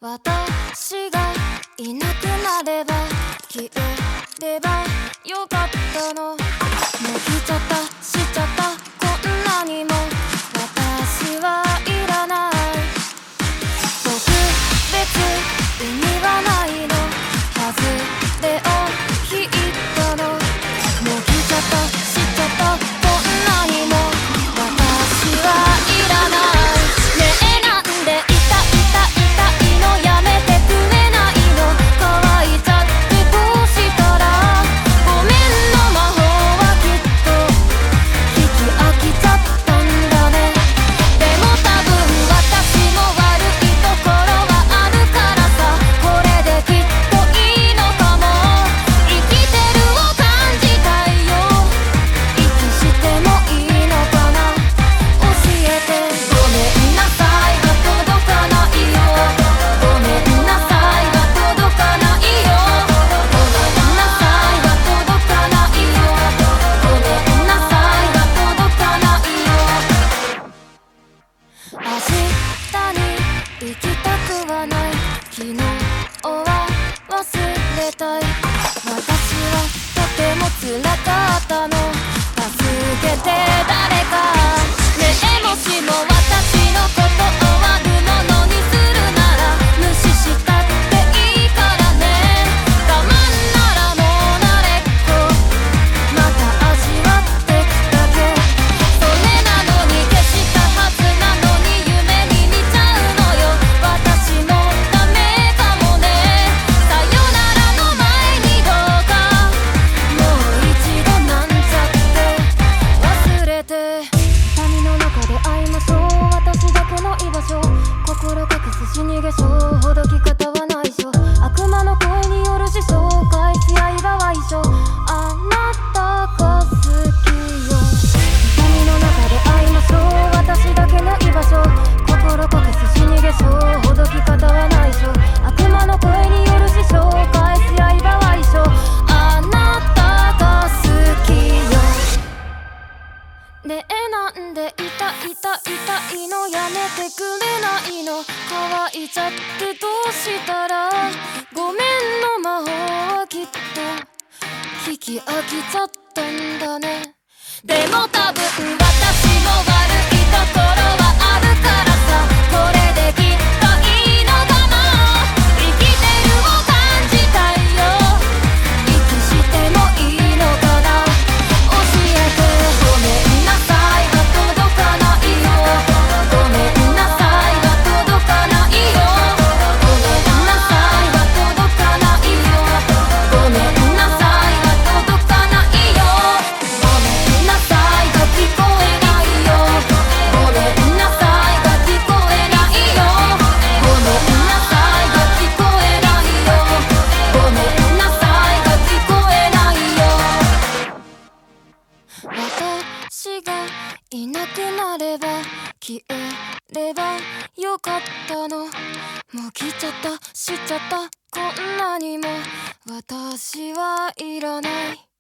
私がいなくなれば消えればよかったの。もう来ちゃったしちゃった、こんなにも私はいらない。特別意味はないの、外れを引いたの。もう来ちゃったしちゃった、こんなにも私はいらない。ねえなんで痛いのやめてくれないの。乾いちゃってどうしたら、ごめんの魔法はきっと聞き飽きちゃったんだね。でも多分私も悪いところはあるからさ、これできっといいのかも。生きてるを感じたいよ、息してもいいのかな、教えて。ごめんなさいが届かないよ、ごめんなさいが届かないよ、ごめんなさいが届かないよ、ごめんなさいが届かないよ。明日に行きたくはない、昨日は忘れたい。私はとても辛かったの、助けて誰か。ねえもしも私のこと終わるものにするなら無視したっていいからね。我慢ならもう慣れっこ、また味わってきたけ。それなのに消したはずなのに夢に見ちゃうのよ。私もダメかもね。さよならの前にどうかもう一度なんちゃって忘れて。谷の中で会いましょう、私だけの居場所。心隠す死に化粧、ほどき方は内緒。悪魔の声による師匠、返し合い場は一緒。あなたが好きよ。谷の中で会いましょう、私だけの居場所。心隠す死に化粧、ほどき方は内緒。悪魔の声による師匠、返し合い場は一緒。あなたが好きよ。ねえなんで痛いのやめてくれないの。乾いちゃってどうしたら、ごめんの魔法はきっと聞き飽きちゃったんだね。でも多分私も悪いところはあるからさ、これできっといいのかも。生きてるを感じたいよ、息してもいいのかな、教えて。ごめんなさいが届かないよ、ごめんなさいが届かないよ、ごめんなさいが届かないよ、ごめんなさいが届かないよ、ごめんなさいが聞こえないよ、ごめんなさいが聞こえないよ、ごめんなさいが聞こえないよ、ごめんなさいが聞こえないよ。私がいなくなれば消えればよかったの。もう来ちゃったしちゃった、こんなにも私はいらない。